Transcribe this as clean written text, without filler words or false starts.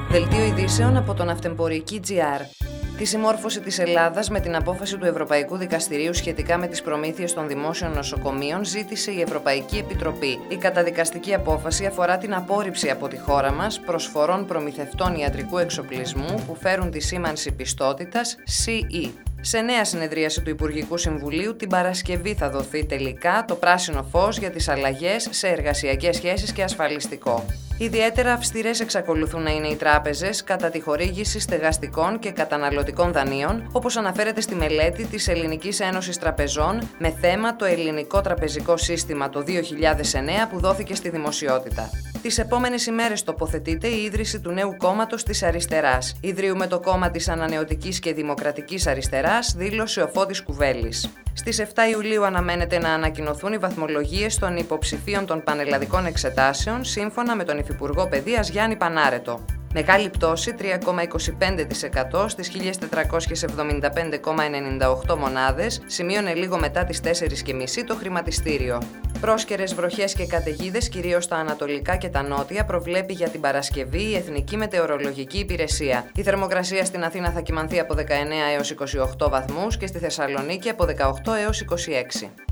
Δελτίο ειδήσεων από το Ναυτεμπορική.gr. Τη συμμόρφωση της Ελλάδας με την απόφαση του Ευρωπαϊκού Δικαστηρίου σχετικά με τις προμήθειες των δημόσιων νοσοκομείων ζήτησε η Ευρωπαϊκή Επιτροπή. Η καταδικαστική απόφαση αφορά την απόρριψη από τη χώρα μας προσφορών προμηθευτών ιατρικού εξοπλισμού που φέρουν τη σήμανση πιστότητας CE. Σε νέα συνεδρίαση του Υπουργικού Συμβουλίου την Παρασκευή θα δοθεί τελικά το πράσινο φως για τις αλλαγές σε εργασιακές σχέσεις και ασφαλιστικό. Ιδιαίτερα αυστηρές εξακολουθούν να είναι οι τράπεζες κατά τη χορήγηση στεγαστικών και καταναλωτικών δανείων, όπως αναφέρεται στη μελέτη της Ελληνικής Ένωσης Τραπεζών με θέμα το ελληνικό τραπεζικό σύστημα το 2009 που δόθηκε στη δημοσιότητα. Τις επόμενες ημέρες τοποθετείται η ίδρυση του νέου κόμματος της Αριστεράς. Ιδρύουμε το κόμμα της Ανανεωτικής και Δημοκρατικής Αριστεράς, δήλωσε ο Φώτης Κουβέλης. Στις 7 Ιουλίου αναμένεται να ανακοινωθούν οι βαθμολογίες των υποψηφίων των πανελλαδικών εξετάσεων, σύμφωνα με τον Υφυπουργό Παιδείας Γιάννη Πανάρετο. Μεγάλη πτώση 3,25% στις 1.475,98 μονάδες, σημείωνε λίγο μετά τις 4.30 το χρηματιστήριο. Πρόσκαιρες βροχές και καταιγίδες, κυρίως στα ανατολικά και τα νότια, προβλέπει για την Παρασκευή η Εθνική Μετεωρολογική Υπηρεσία. Η θερμοκρασία στην Αθήνα θα κυμανθεί από 19 έως 28 βαθμούς και στη Θεσσαλονίκη από 18 έως 26.